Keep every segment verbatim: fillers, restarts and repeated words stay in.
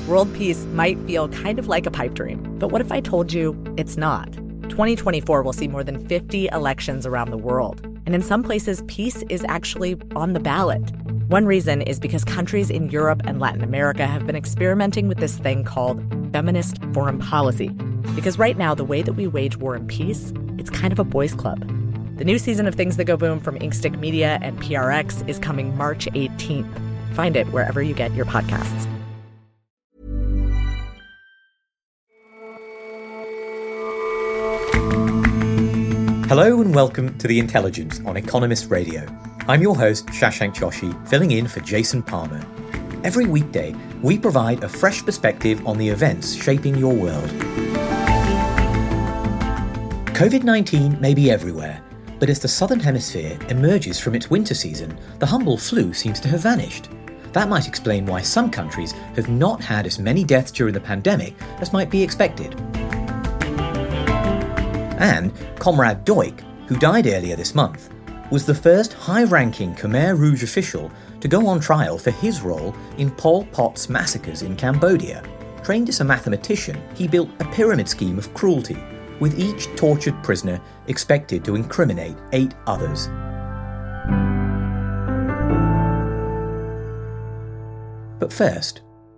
World peace might feel kind of like a pipe dream, but what if I told you it's not? twenty twenty-four will see more than fifty elections around the world, and in some places, peace is actually on the ballot. One reason is because countries in Europe and Latin America have been experimenting with this thing called feminist foreign policy. Because right now, the way that we wage war and peace, it's kind of a boys' club. The new season of Things That Go Boom from Inkstick Media and P R X is coming March eighteenth. Find it wherever you get your podcasts. Hello and welcome to The Intelligence on Economist Radio. I'm your host, Shashank Joshi, filling in for Jason Palmer. Every weekday, we provide a fresh perspective on the events shaping your world. covid nineteen may be everywhere, but as the Southern Hemisphere emerges from its winter season, the humble flu seems to have vanished. That might explain why some countries have not had as many deaths during the pandemic as might be expected. And Comrade Duch, who died earlier this month, was the first high-ranking Khmer Rouge official to go on trial for his role in Pol Pot's massacres in Cambodia. Trained as a mathematician, he built a pyramid scheme of cruelty, with each tortured prisoner expected to incriminate eight others. But first,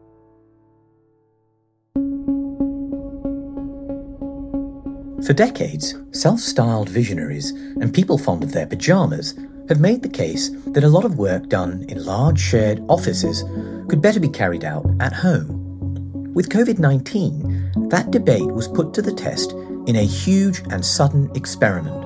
for decades, self-styled visionaries and people fond of their pyjamas have made the case that a lot of work done in large shared offices could better be carried out at home. With covid nineteen, that debate was put to the test in a huge and sudden experiment.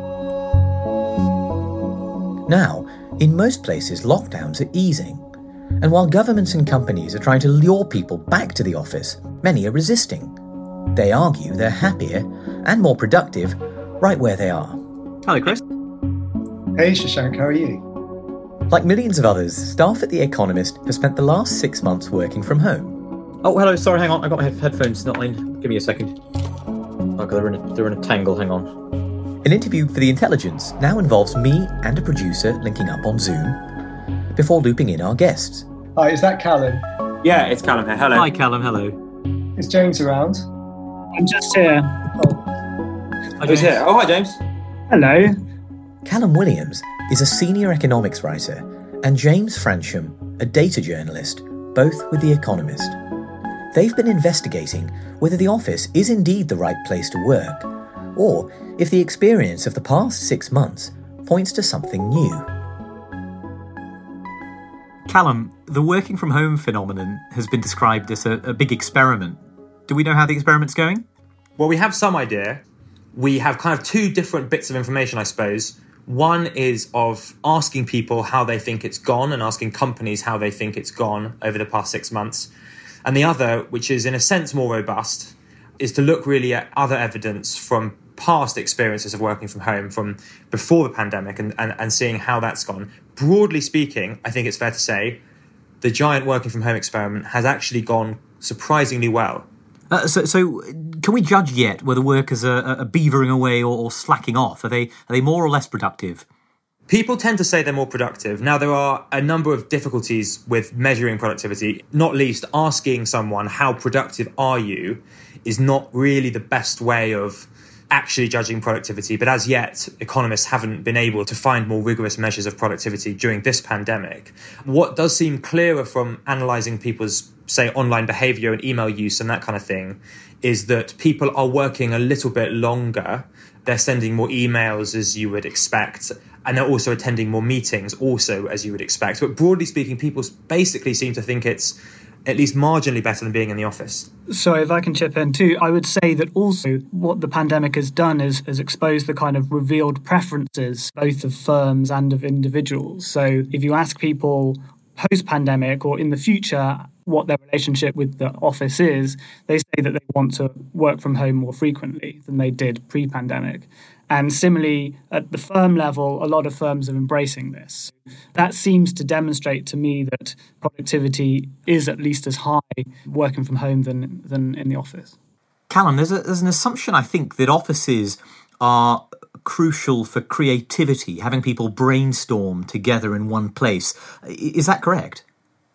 Now, in most places, lockdowns are easing, and while governments and companies are trying to lure people back to the office, many are resisting. They argue they're happier and more productive right where they are. Hello, Chris. Hey, Shashank, how are you? Like millions of others, staff at The Economist have spent the last six months working from home. Oh, hello, sorry, hang on, I got my head- headphones not in. Give me a second. Oh, they're in a, they're in a tangle, hang on. An interview for The Intelligence now involves me and a producer linking up on Zoom before looping in our guests. Hi, is that Callum? Yeah, it's Callum here. Hello. Hi, Callum, hello. Is James around? I'm just here. Oh, he's here. Oh, hi, James. Hello. Callum Williams is a senior economics writer, and James Fransham, a data journalist, both with The Economist. They've been investigating whether the office is indeed the right place to work, or if the experience of the past six months points to something new. Callum, the working from home phenomenon has been described as a, a big experiment. Do we know how the experiment's going? Well, we have some idea. We have kind of two different bits of information, I suppose. One is of asking people how they think it's gone and asking companies how they think it's gone over the past six months. And the other, which is in a sense more robust, is to look really at other evidence from past experiences of working from home from before the pandemic and, and, and seeing how that's gone. Broadly speaking, I think it's fair to say the giant working from home experiment has actually gone surprisingly well. Uh, so, so, can we judge yet whether workers are, are beavering away or, or slacking off? Are they are they more or less productive? People tend to say they're more productive. Now, there are a number of difficulties with measuring productivity, not least asking someone, how productive are you, is not really the best way of actually judging productivity. But as yet, economists haven't been able to find more rigorous measures of productivity during this pandemic. What does seem clearer from analysing people's, say, online behaviour and email use and that kind of thing is that people are working a little bit longer. They're sending more emails, as you would expect, and they're also attending more meetings, also as you would expect. But broadly speaking, people basically seem to think it's at least marginally better than being in the office. Sorry, if I can chip in too, I would say that also what the pandemic has done is has exposed the kind of revealed preferences, both of firms and of individuals. So if you ask people post-pandemic or in the future what their relationship with the office is, they say that they want to work from home more frequently than they did pre-pandemic. And similarly, at the firm level, a lot of firms are embracing this. That seems to demonstrate to me that productivity is at least as high working from home than, than in the office. Callum, there's, a, there's an assumption, I think, that offices are crucial for creativity, having people brainstorm together in one place. Is that correct?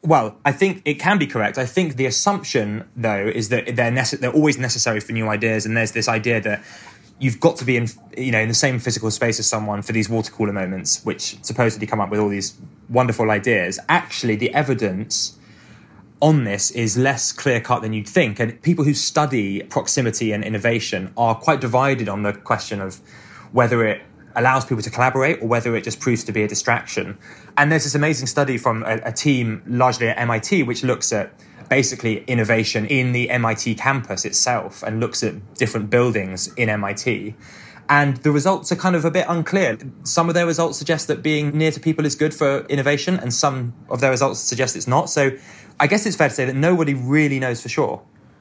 Well, I think it can be correct. I think the assumption, though, is that they're nece- they're always necessary for new ideas, and there's this idea that you've got to be in, you know, in the same physical space as someone for these water cooler moments, which supposedly come up with all these wonderful ideas. Actually, the evidence on this is less clear-cut than you'd think, and people who study proximity and innovation are quite divided on the question of whether it allows people to collaborate or whether it just proves to be a distraction. And there's this amazing study from a, a team largely at M I T which looks at basically innovation in the M I T campus itself and looks at different buildings in M I T. And the results are kind of a bit unclear. Some of their results suggest that being near to people is good for innovation, and some of their results suggest it's not. So I guess it's fair to say that nobody really knows for sure.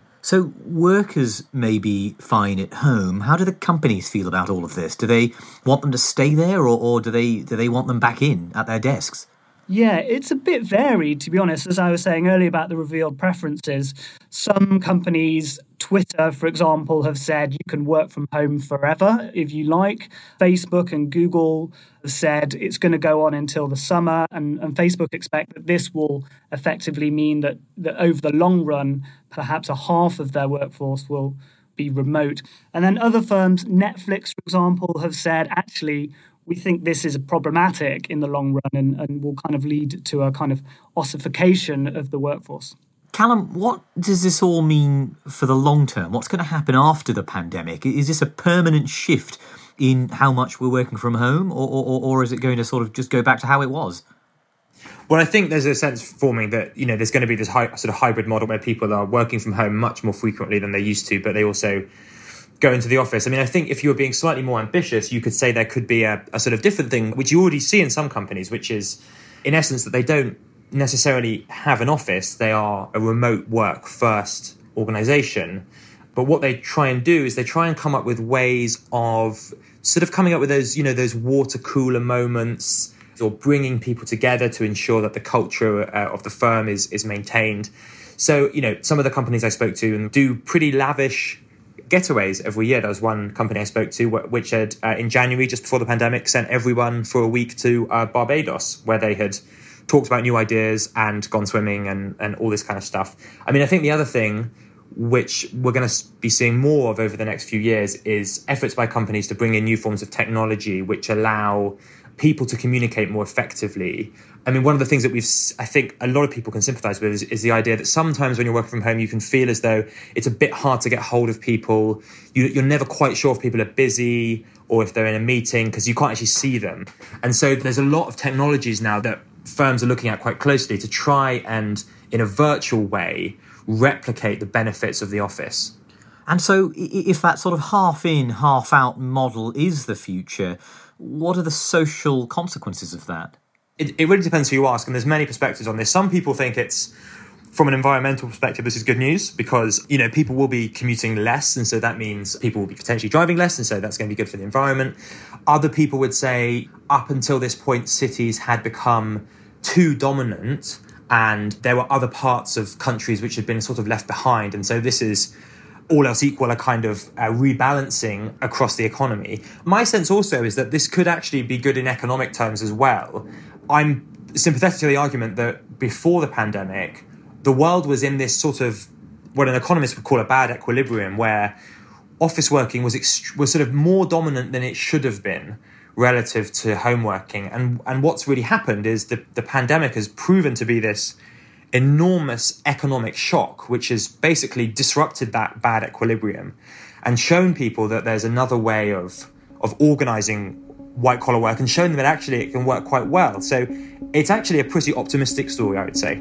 So workers may be fine at home. How do the companies feel about all of this? Do they want them to stay there, or, or do they do they want them back in at their desks? Yeah, it's a bit varied, to be honest. As I was saying earlier about the revealed preferences, some companies, Twitter, for example, have said you can work from home forever if you like. Facebook and Google have said it's going to go on until the summer, and, and Facebook expect that this will effectively mean that, that over the long run, perhaps a half of their workforce will be remote. And then other firms, Netflix, for example, have said, actually, we think this is problematic in the long run and, and will kind of lead to a kind of ossification of the workforce. Callum, what does this all mean for the long term? What's going to happen after the pandemic? Is this a permanent shift in how much we're working from home, or, or, or is it going to sort of just go back to how it was? Well, I think there's a sense forming that, you know, there's going to be this high, sort of hybrid model where people are working from home much more frequently than they used to, but they also go into the office. I mean, I think if you were being slightly more ambitious, you could say there could be a, a sort of different thing, which you already see in some companies, which is, in essence, that they don't necessarily have an office. They are a remote work first organization. But what they try and do is they try and come up with ways of sort of coming up with those, you know, those water cooler moments, or bringing people together to ensure that the culture uh, of the firm is is maintained. So, you know, some of the companies I spoke to do pretty lavish getaways every year. There was one company I spoke to which had, uh, in January, just before the pandemic, sent everyone for a week to uh, Barbados, where they had talked about new ideas and gone swimming and, and all this kind of stuff. I mean, I think the other thing which we're going to be seeing more of over the next few years is efforts by companies to bring in new forms of technology which allow people to communicate more effectively. I mean, one of the things that we've, I think a lot of people can sympathise with is, is the idea that sometimes when you're working from home, you can feel as though it's a bit hard to get hold of people. You, you're never quite sure if people are busy or if they're in a meeting because you can't actually see them. And so there's a lot of technologies now that firms are looking at quite closely to try and, in a virtual way, replicate the benefits of the office. And so if that sort of half in, half out model is the future, what are the social consequences of that? It, it really depends who you ask, and there's many perspectives on this. Some people think it's, from an environmental perspective, this is good news because, you know, people will be commuting less, and so that means people will be potentially driving less, and so that's going to be good for the environment. Other people would say, up until this point, cities had become too dominant, and there were other parts of countries which had been sort of left behind, and so this is, all else equal, a kind of uh, rebalancing across the economy. My sense also is that this could actually be good in economic terms as well. I'm sympathetic to the argument that before the pandemic, the world was in this sort of what an economist would call a bad equilibrium, where office working was ext- was sort of more dominant than it should have been relative to home working. And, and what's really happened is that the pandemic has proven to be this enormous economic shock, which has basically disrupted that bad equilibrium and shown people that there's another way of of organising white-collar work and shown them that actually it can work quite well. So it's actually a pretty optimistic story, I would say.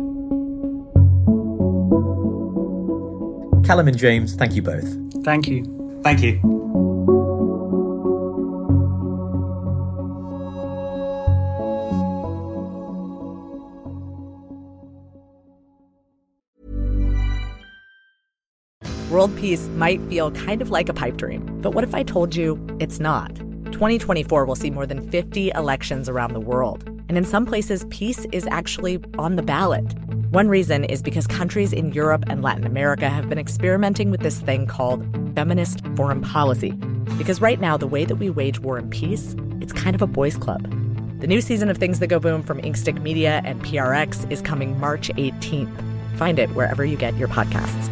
Callum and James, thank you both. Thank you. Thank you. World peace might feel kind of like a pipe dream, but what if I told you it's not? twenty twenty-four will see more than fifty elections around the world, and in some places, peace is actually on the ballot. One reason is because countries in Europe and Latin America have been experimenting with this thing called feminist foreign policy. Because right now, the way that we wage war and peace, it's kind of a boys' club. The new season of Things That Go Boom from Inkstick Media and P R X is coming March eighteenth. Find it wherever you get your podcasts.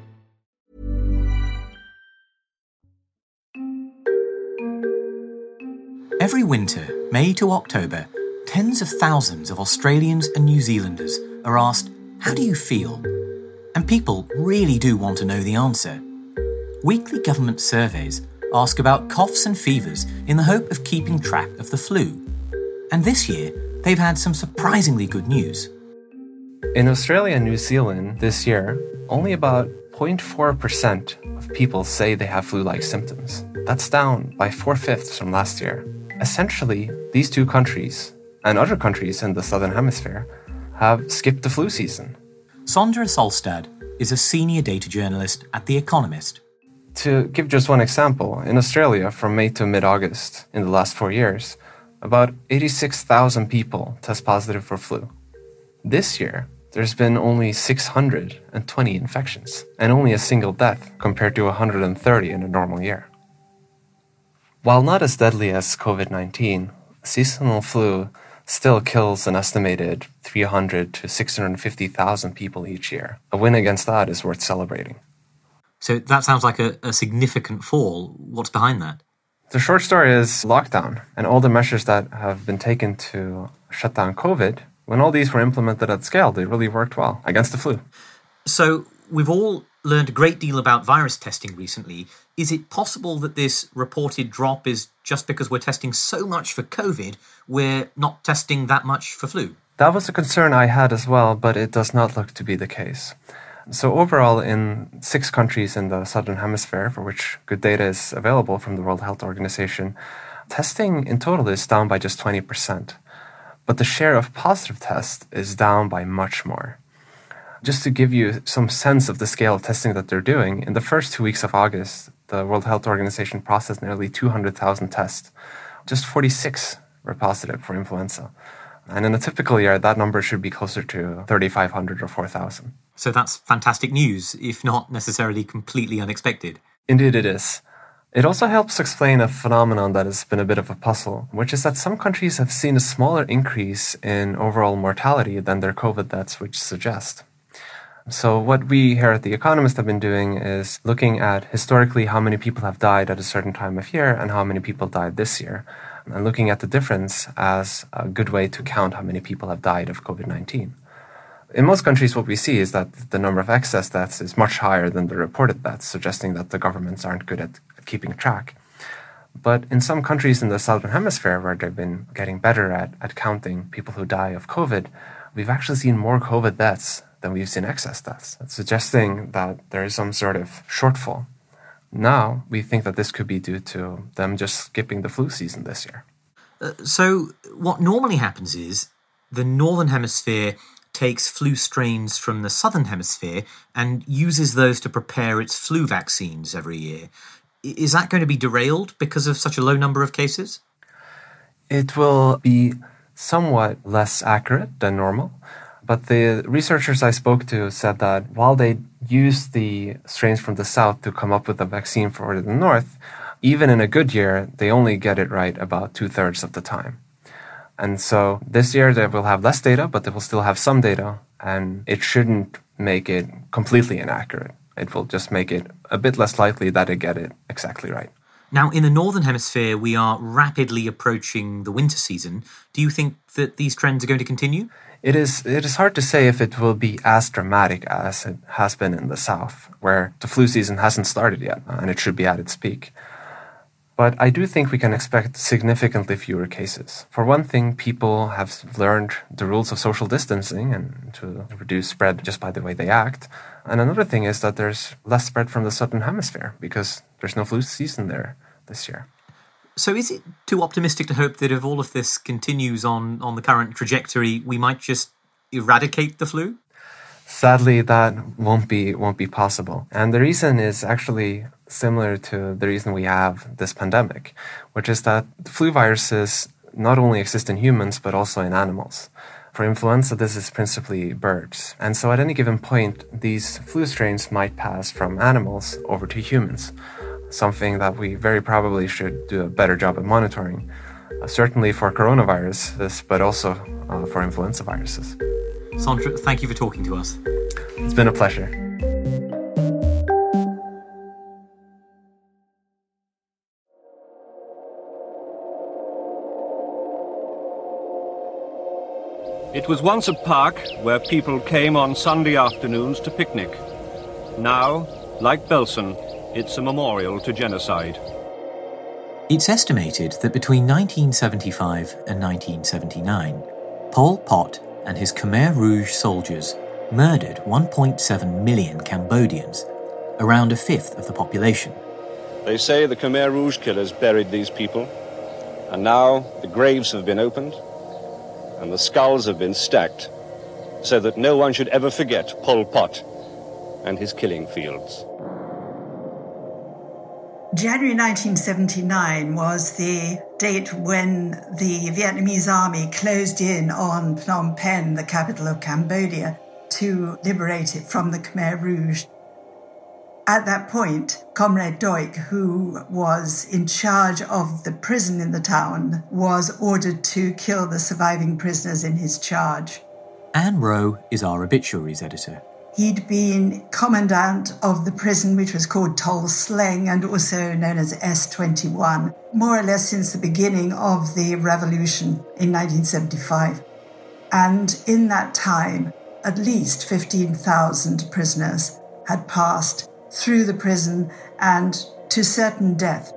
Every winter, May to October, tens of thousands of Australians and New Zealanders are asked, "How do you feel?" And people really do want to know the answer. Weekly government surveys ask about coughs and fevers in the hope of keeping track of the flu. And this year, they've had some surprisingly good news. In Australia and New Zealand this year, only about zero point four percent of people say they have flu-like symptoms. That's down by four-fifths from last year. Essentially, these two countries, and other countries in the Southern Hemisphere, have skipped the flu season. Sondra Solstad is a senior data journalist at The Economist. To give just one example, in Australia from May to mid-August in the last four years, about eighty-six thousand people test positive for flu. This year, there's been only six hundred twenty infections and only a single death compared to one hundred thirty in a normal year. While not as deadly as covid nineteen, seasonal flu still kills an estimated three hundred to six hundred fifty thousand people each year. A win against that is worth celebrating. So that sounds like a, a significant fall. What's behind that? The short story is lockdown and all the measures that have been taken to shut down COVID. When all these were implemented at scale, they really worked well against the flu. So we've all learned a great deal about virus testing recently. Is it possible that this reported drop is just because we're testing so much for COVID, we're not testing that much for flu? That was a concern I had as well, but it does not look to be the case. So overall, in six countries in the Southern Hemisphere, for which good data is available from the World Health Organization, testing in total is down by just twenty percent. But the share of positive tests is down by much more. Just to give you some sense of the scale of testing that they're doing, in the first two weeks of August, the World Health Organization processed nearly two hundred thousand tests. Just forty-six were positive for influenza. And in a typical year, that number should be closer to thirty-five hundred or four thousand. So that's fantastic news, if not necessarily completely unexpected. Indeed it is. It also helps explain a phenomenon that has been a bit of a puzzle, which is that some countries have seen a smaller increase in overall mortality than their COVID deaths would suggest. So what we here at The Economist have been doing is looking at historically how many people have died at a certain time of year and how many people died this year, and looking at the difference as a good way to count how many people have died of covid nineteen. In most countries, what we see is that the number of excess deaths is much higher than the reported deaths, suggesting that the governments aren't good at keeping track. But in some countries in the Southern Hemisphere, where they've been getting better at, at counting people who die of COVID, we've actually seen more COVID deaths than we've seen excess deaths, suggesting that there is some sort of shortfall. Now, we think that this could be due to them just skipping the flu season this year. Uh, so what normally happens is the Northern Hemisphere takes flu strains from the Southern Hemisphere and uses those to prepare its flu vaccines every year. Is that going to be derailed because of such a low number of cases? It will be somewhat less accurate than normal, but the researchers I spoke to said that while they used the strains from the South to come up with a vaccine for the North, even in a good year, they only get it right about two-thirds of the time. And so this year they will have less data, but they will still have some data, and it shouldn't make it completely inaccurate. It will just make it a bit less likely that they get it exactly right. Now, in the Northern Hemisphere, we are rapidly approaching the winter season. Do you think that these trends are going to continue? It is it is hard to say if it will be as dramatic as it has been in the South, where the flu season hasn't started yet, and it should be at its peak. But I do think we can expect significantly fewer cases. For one thing, people have learned the rules of social distancing and to reduce spread just by the way they act. And another thing is that there's less spread from the Southern Hemisphere because there's no flu season there this year. So is it too optimistic to hope that if all of this continues on, on the current trajectory, we might just eradicate the flu? Sadly, that won't be won't be possible. And the reason is actually similar to the reason we have this pandemic, which is that the flu viruses not only exist in humans, but also in animals. For influenza, this is principally birds. And so at any given point, these flu strains might pass from animals over to humans, something that we very probably should do a better job at monitoring. uh, certainly for coronaviruses, but also uh, for influenza viruses. Sondre, thank you for talking to us. It's been a pleasure. It was once a park where people came on Sunday afternoons to picnic. Now, like Belsen, it's a memorial to genocide. It's estimated that between nineteen seventy-five and nineteen seventy-nine, Pol Pot and his Khmer Rouge soldiers murdered one point seven million Cambodians, around a fifth of the population. They say the Khmer Rouge killers buried these people, and now the graves have been opened and the skulls have been stacked so that no one should ever forget Pol Pot and his killing fields. January nineteen seventy-nine was the date when the Vietnamese army closed in on Phnom Penh, the capital of Cambodia, to liberate it from the Khmer Rouge. At that point, Comrade Duch, who was in charge of the prison in the town, was ordered to kill the surviving prisoners in his charge. Anne Rowe is our obituaries editor. He'd been commandant of the prison, which was called Tol Sleng and also known as S twenty-one, more or less since the beginning of the revolution in nineteen seventy-five. And in that time, at least fifteen thousand prisoners had passed through the prison and to certain death.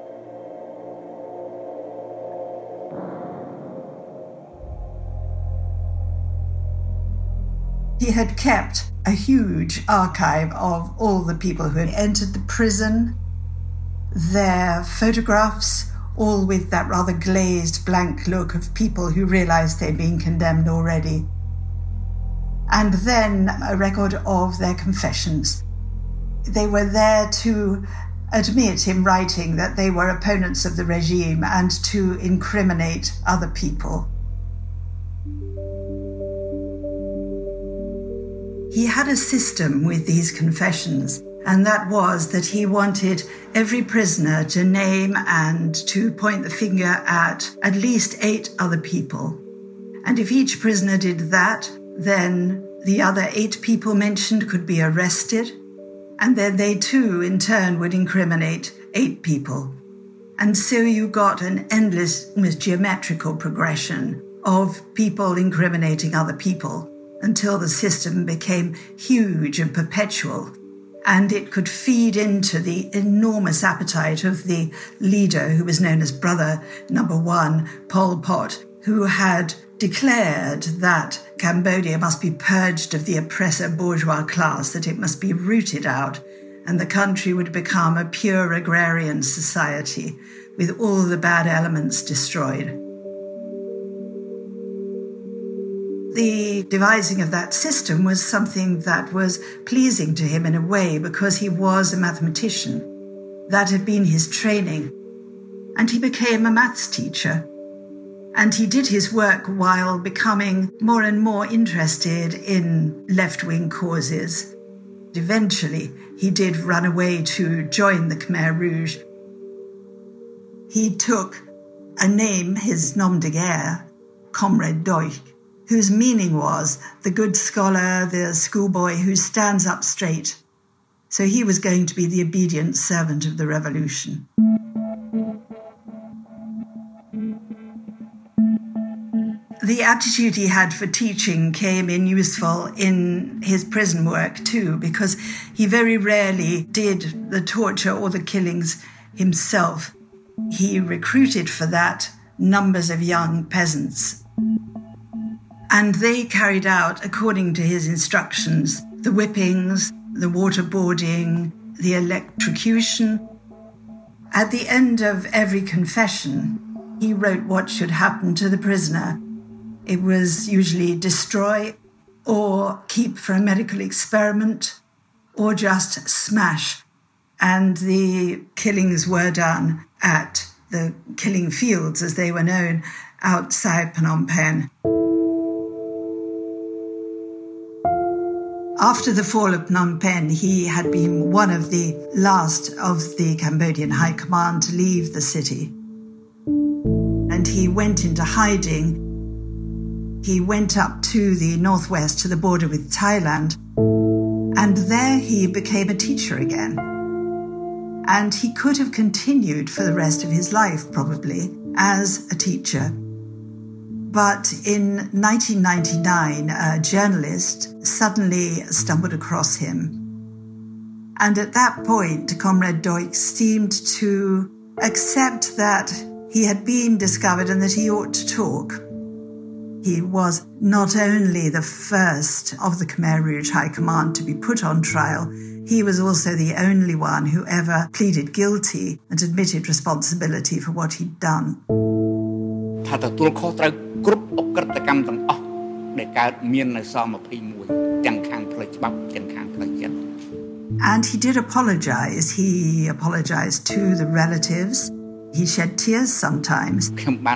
He had kept a huge archive of all the people who had entered the prison, their photographs, all with that rather glazed, blank look of people who realized they'd been condemned already. And then a record of their confessions. They were there to admit in writing that they were opponents of the regime and to incriminate other people. He had a system with these confessions, and that was that he wanted every prisoner to name and to point the finger at at least eight other people. And if each prisoner did that, then the other eight people mentioned could be arrested, and then they too, in turn, would incriminate eight people. And so you got an endless, almost geometrical progression of people incriminating other people until the system became huge and perpetual, and it could feed into the enormous appetite of the leader, who was known as Brother Number One, Pol Pot, who had declared that Cambodia must be purged of the oppressor bourgeois class, that it must be rooted out, and the country would become a pure agrarian society with all the bad elements destroyed. The devising of that system was something that was pleasing to him in a way because he was a mathematician. That had been his training. And he became a maths teacher. And he did his work while becoming more and more interested in left-wing causes. Eventually, he did run away to join the Khmer Rouge. He took a name, his nom de guerre, Comrade Duch, whose meaning was the good scholar, the schoolboy who stands up straight. So he was going to be the obedient servant of the revolution. The attitude he had for teaching came in useful in his prison work too, because he very rarely did the torture or the killings himself. He recruited for that numbers of young peasants. And they carried out, according to his instructions, the whippings, the waterboarding, the electrocution. At the end of every confession, he wrote what should happen to the prisoner. It was usually destroy or keep for a medical experiment or just smash. And the killings were done at the killing fields, as they were known, outside Phnom Penh. After the fall of Phnom Penh, he had been one of the last of the Cambodian High Command to leave the city. and he went into hiding. He went up to the northwest, to the border with Thailand, and there he became a teacher again. And he could have continued for the rest of his life, probably, as a teacher. But in nineteen ninety-nine, a journalist suddenly stumbled across him. And at that point, Comrade Duch seemed to accept that he had been discovered and that he ought to talk. He was not only the first of the Khmer Rouge High Command to be put on trial, he was also the only one who ever pleaded guilty and admitted responsibility for what he'd done. And he did apologize. He apologized to the relatives. He shed tears sometimes.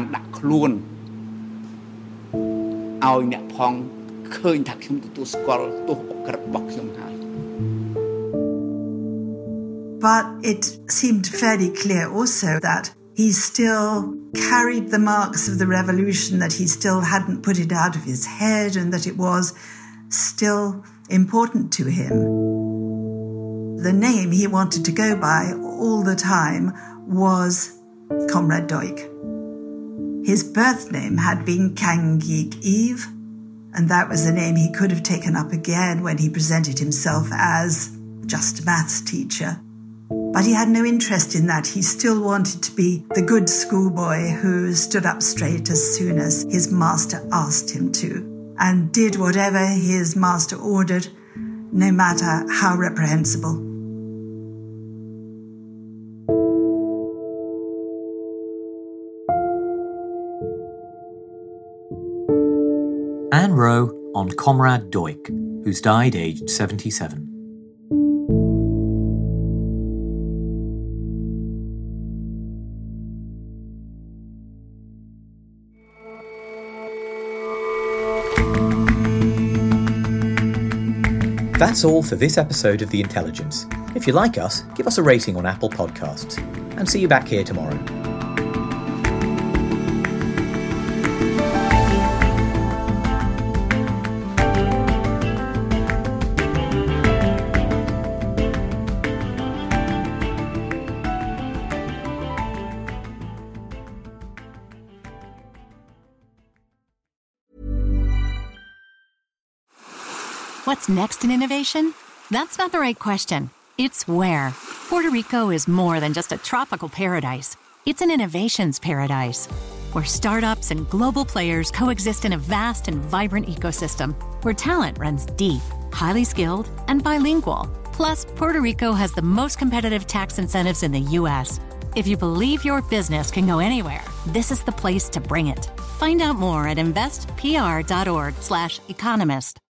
But it seemed fairly clear also that he still carried the marks of the revolution, that he still hadn't put it out of his head, and that it was still important to him. The name he wanted to go by all the time was Comrade Duch. His birth name had been Kangik Eve, and that was the name he could have taken up again when he presented himself as just a maths teacher. But he had no interest in that. He still wanted to be the good schoolboy who stood up straight as soon as his master asked him to, and did whatever his master ordered, no matter how reprehensible. Anne Rowe on Comrade Duch, who's died aged seventy-seven. That's all for this episode of The Intelligence. If you like us, give us a rating on Apple Podcasts. And see you back here tomorrow. What's next in innovation? That's not the right question. It's where. Puerto Rico is more than just a tropical paradise. It's an innovations paradise, where startups and global players coexist in a vast and vibrant ecosystem, where talent runs deep, highly skilled, and bilingual. Plus, Puerto Rico has the most competitive tax incentives in the U S. If you believe your business can go anywhere, this is the place to bring it. Find out more at investpr.org slash economist.